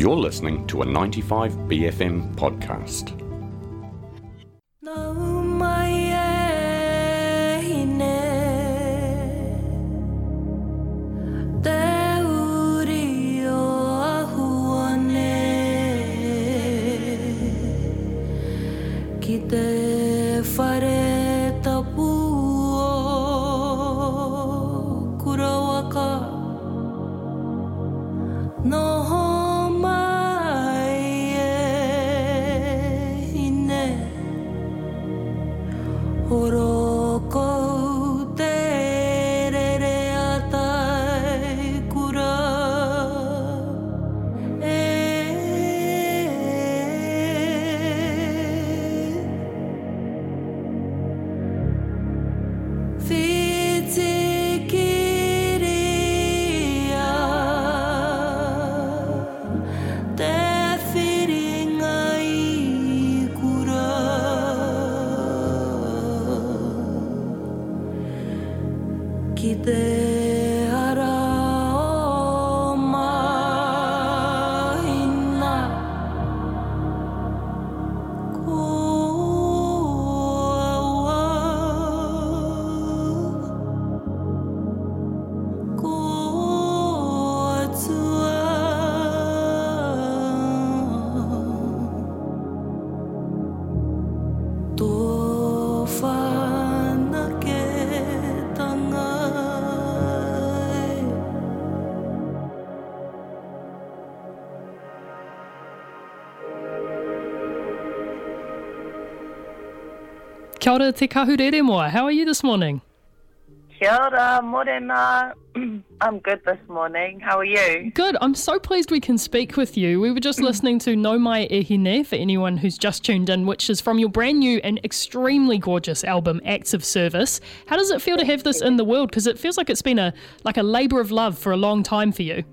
You're listening to a 95BFM podcast. Kia ora te kahurere moa. How are you this morning? Kia ora, morena. I'm good this morning. How are you? Good. I'm so pleased we can speak with you. We were just listening to No Mai Ehine for anyone who's just tuned in, which is from your brand new and extremely gorgeous album, Acts of Service. How does it feel to have this in the world? Because it feels like it's been a labour of love for a long time for you.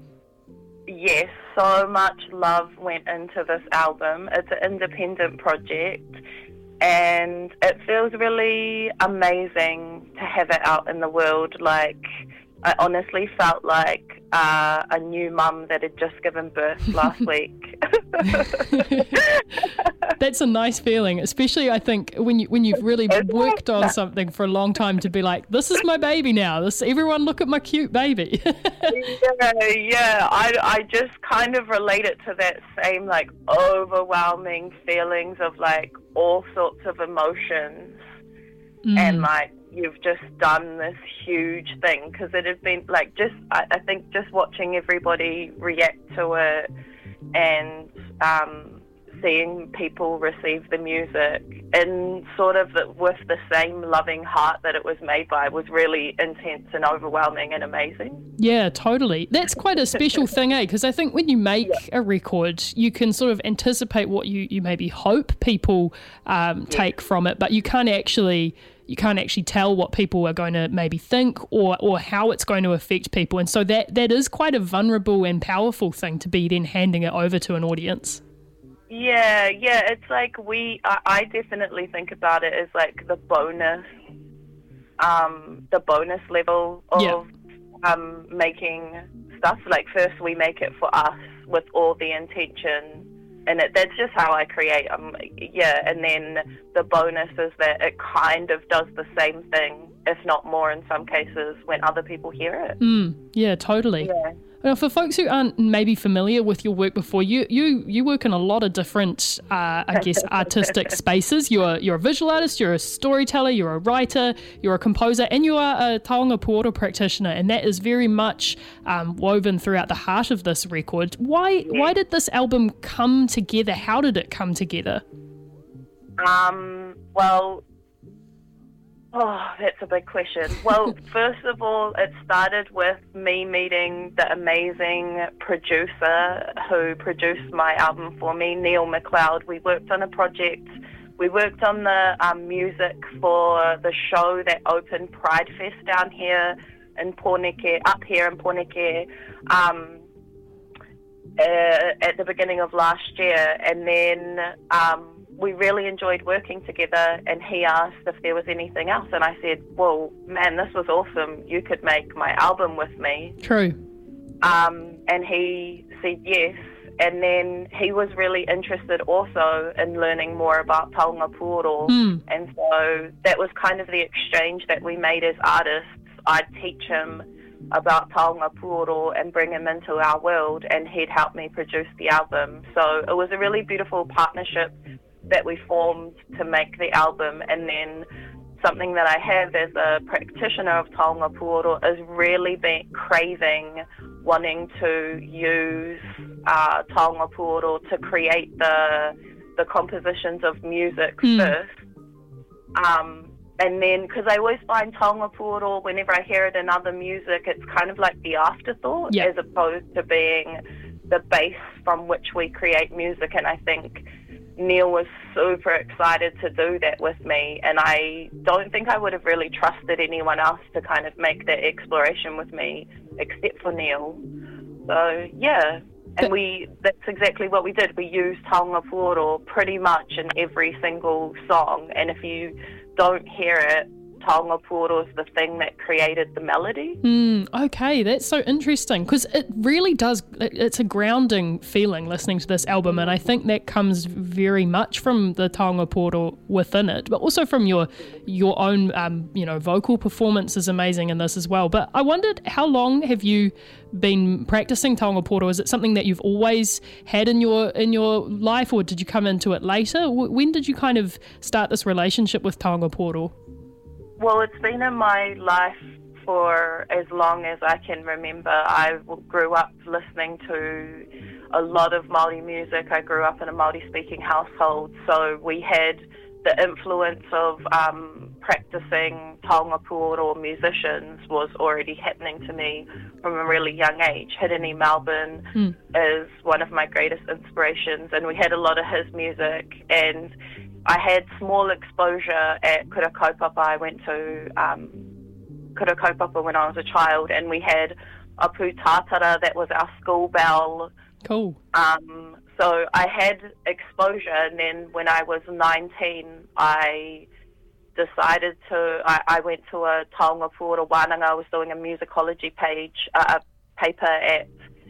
Yes, so much love went into this album. It's an independent project. And it feels really amazing to have it out in the world. Like, I honestly felt like a new mum that had just given birth last week. That's a nice feeling, especially I think when you've really worked on something for a long time to be like, this is my baby now. Everyone look at my cute baby. Yeah. I just kind of relate it to that same like overwhelming feelings of like all sorts of emotions and like you've just done this huge thing, because it had been like just I think just watching everybody react to it and seeing people receive the music in sort of with the same loving heart that it was made by was really intense and overwhelming and amazing. Yeah, totally. That's quite a special thing, because I think when you make a record, you can sort of anticipate what you maybe hope people take from it, but you can't actually tell what people are going to maybe think or how it's going to affect people. And so that is quite a vulnerable and powerful thing to be then handing it over to an audience. Yeah, it's like I definitely think about it as like the bonus level of making stuff. Like first we make it for us with all the intention, and that's just how I create. And then the bonus is that it kind of does the same thing, if not more in some cases, when other people hear it. Yeah, totally. Yeah. Now, for folks who aren't maybe familiar with your work before, you work in a lot of different, artistic spaces. You're a visual artist, you're a storyteller, you're a writer, you're a composer, and you are a taonga puoro practitioner, and that is very much woven throughout the heart of this record. Why did this album come together? How did it come together? That's a big question. Well, first of all, it started with me meeting the amazing producer who produced my album for me, Neil McLeod. We worked on a project. We worked on the music for the show that opened Pride Fest down here in Pōneke, up here in Pōneke, at the beginning of last year. And then we really enjoyed working together, and he asked if there was anything else, and I said, well, man, this was awesome. You could make my album with me. True. And he said yes, and then he was really interested also in learning more about taonga pūoro. And so that was kind of the exchange that we made as artists. I'd teach him about taonga pūoro and bring him into our world, and he'd help me produce the album. So it was a really beautiful partnership that we formed to make the album. And then something that I have as a practitioner of taonga pūoro is really craving wanting to use taonga pūoro to create the compositions of music first. And then, because I always find taonga pūoro, whenever I hear it in other music, it's kind of like the afterthought as opposed to being the base from which we create music. And I think Neil was super excited to do that with me, and I don't think I would have really trusted anyone else to kind of make that exploration with me except for Neil. So yeah, and that's exactly what we did. We used taonga pūoro pretty much in every single song, and if you don't hear it, taonga pūoro is the thing that created the melody. Okay, that's so interesting, because it really does, it's a grounding feeling listening to this album, and I think that comes very much from the taonga pūoro within it, but also from your own vocal performance is amazing in this as well. But I wondered, how long have you been practicing taonga pūoro? Is it something that you've always had in your life, or did you come into it later? When did you kind of start this relationship with taonga pūoro? Well, it's been in my life for as long as I can remember. I grew up listening to a lot of Māori music. I grew up in a Māori-speaking household, so we had the influence of practicing taonga pūoro musicians was already happening to me from a really young age. Hirini Melbourne is one of my greatest inspirations, and we had a lot of his music, and I had small exposure at Kura Kaupapa. I went to Kura Kaupapa when I was a child, and we had a pūtātara that was our school bell. Cool. So I had exposure, and then when I was 19, I decided I went to a taonga pūoro wānanga. I was doing a musicology paper at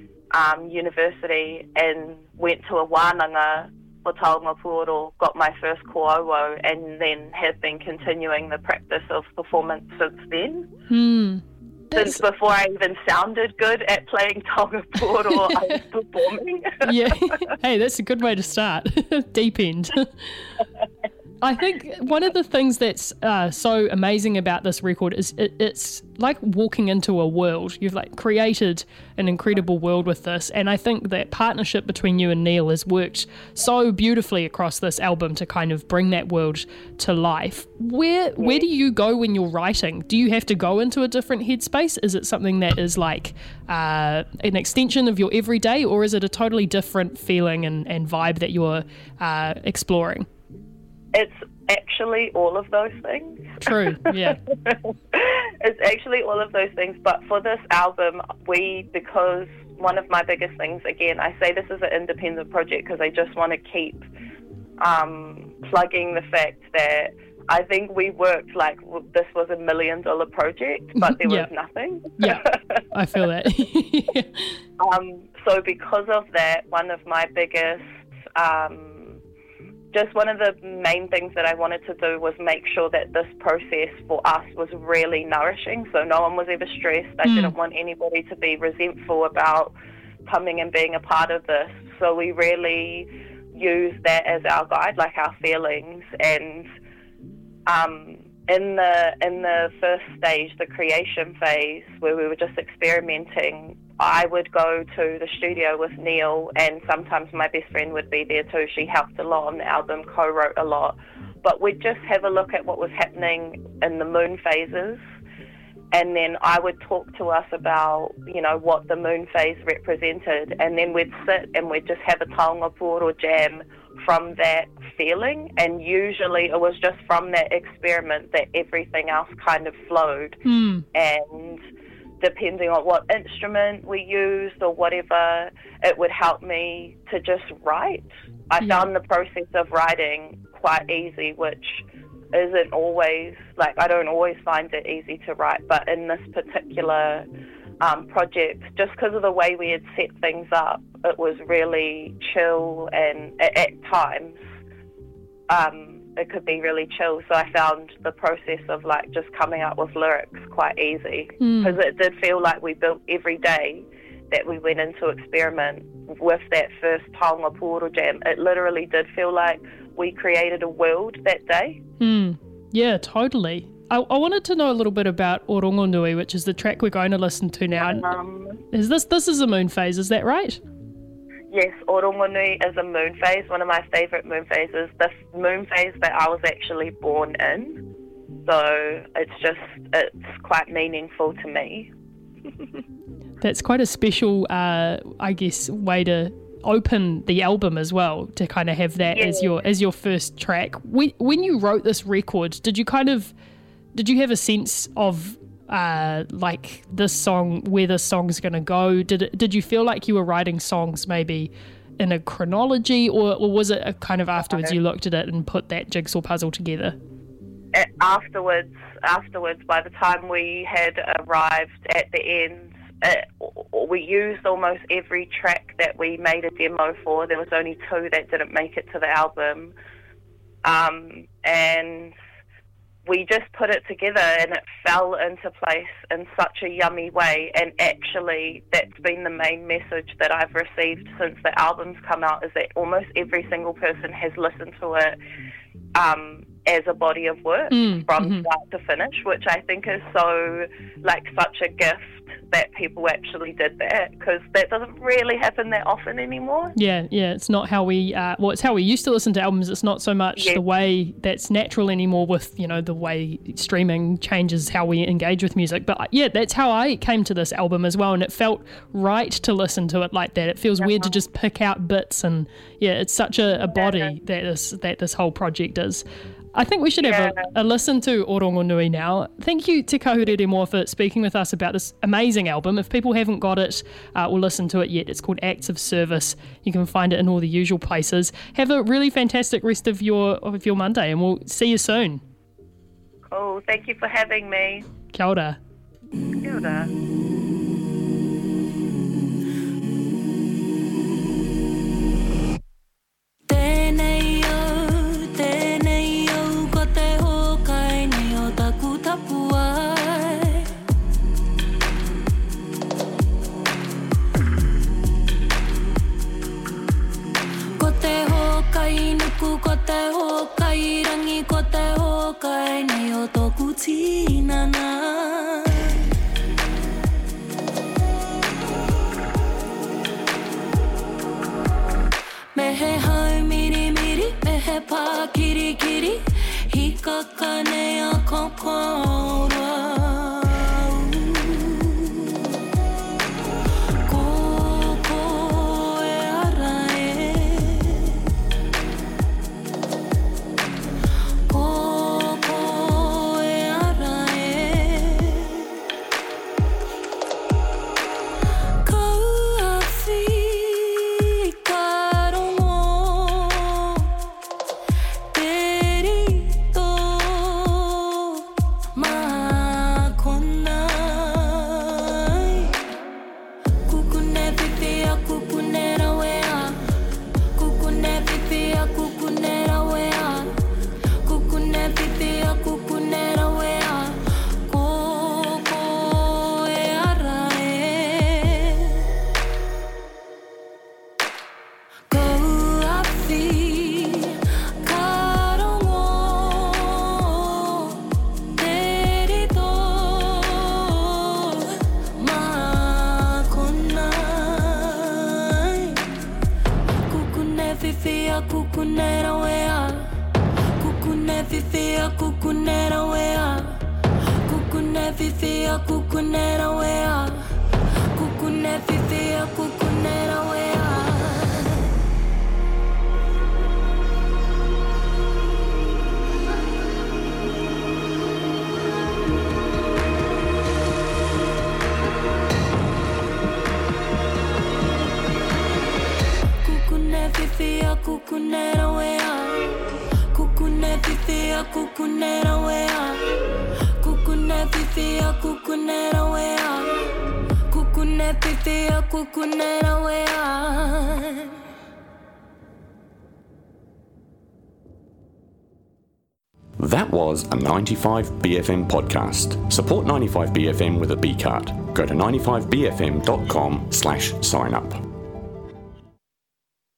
university, and went to a wānanga for taonga pūoro, got my first kōauau, and then have been continuing the practice of performance since then. Since before I even sounded good at playing taonga pūoro, I was performing. Yeah. Hey, that's a good way to start. Deep end. I think one of the things that's so amazing about this record is it's like walking into a world. You've like created an incredible world with this, and I think that partnership between you and Neil has worked so beautifully across this album to kind of bring that world to life. Where do you go when you're writing? Do you have to go into a different headspace? Is it something that is like an extension of your everyday, or is it a totally different feeling and vibe that you're exploring? It's actually all of those things. True, yeah. It's actually all of those things. But for this album, because one of my biggest things, again, I say this is an independent project because I just want to keep plugging the fact that I think we worked like this was $1 million project, but there was nothing. Yeah, I feel that. So because of that, one of my biggest... just one of the main things that I wanted to do was make sure that this process for us was really nourishing, so no one was ever stressed. I didn't want anybody to be resentful about coming and being a part of this. So we really used that as our guide, like our feelings. And in the first stage, the creation phase, where we were just experimenting, I would go to the studio with Neil, and sometimes my best friend would be there too. She helped a lot on the album, co-wrote a lot. But we'd just have a look at what was happening in the moon phases, and then I would talk to us about, what the moon phase represented, and then we'd sit and we'd just have a taonga pūoro jam from that feeling, and usually it was just from that experiment that everything else kind of flowed. And depending on what instrument we used or whatever, it would help me to just write. I found the process of writing quite easy, which isn't always, I don't always find it easy to write, but in this particular project, just because of the way we had set things up. It was really chill, and at times it could be really chill. So I found the process of like just coming up with lyrics quite easy, because it did feel like we built every day that we went into experiment with that first taonga Poro Jam. It literally did feel like we created a world that day. Yeah, totally. I wanted to know a little bit about Orongonui, which is the track we're going to listen to now. This is a moon phase, is that right? Yes, Orongonui is a moon phase, one of my favourite moon phases. The moon phase that I was actually born in. So it's quite meaningful to me. That's quite a special, I guess, way to open the album as well, to kind of have that as your first track. When you wrote this record, did you have a sense of like this song, where this song's going to go? Did you feel like you were writing songs maybe in a chronology, or was it a kind of afterwards you looked at it and put that jigsaw puzzle together? Afterwards, by the time we had arrived at the end, we used almost every track that we made a demo for. There was only 2 that didn't make it to the album. And we just put it together, and it fell into place in such a yummy way. And actually, that's been the main message that I've received since the album's come out, is that almost every single person has listened to it as a body of work from start to finish, which I think is so, like, such a gift that people actually did that, because that doesn't really happen that often anymore. Yeah, it's not how we it's how we used to listen to albums. It's not so much the way that's natural anymore, with, you know, the way streaming changes how we engage with music. But that's how I came to this album as well, and it felt right to listen to it like that. It feels weird to just pick out bits, and it's such a body that this whole project is. I think we should have a listen to Orongonui now. Thank you, Te Kahurere Moa, for speaking with us about this amazing album. If people haven't got it or listened to it yet, it's called Acts of Service. You can find it in all the usual places. Have a really fantastic rest of your Monday, and we'll see you soon. Cool. Thank you for having me. Kia ora. Kia ora. Ko te hokai rangi, ko te hokai nei o tōku tinana. Me he hau miri miri, me he pā kiri kiri, hikaka nei a kokora. Kukunera wea, ne pipi a kukunera wea. That was a 95BFM podcast. Support 95BFM with a B card. Go to 95BFM.com/sign up.